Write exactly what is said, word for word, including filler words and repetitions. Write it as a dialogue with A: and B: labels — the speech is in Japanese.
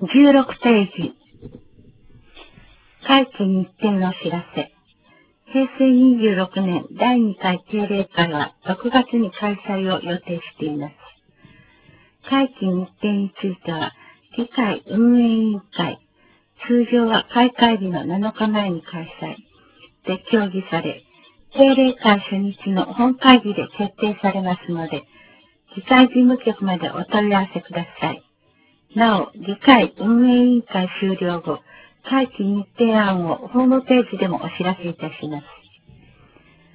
A: じゅうろくページ。会期日程のお知らせ。へいせいにじゅうろくねんだいにかい定例会はろくがつに開催を予定しています。会期日程については、議会運営委員会、通常は開会日のなのかまえに開催で協議され、定例会初日の本会議で決定されますので、議会事務局までお問い合わせください。なお、議会運営委員会終了後、会期日程案をホームページでもお知らせいたします。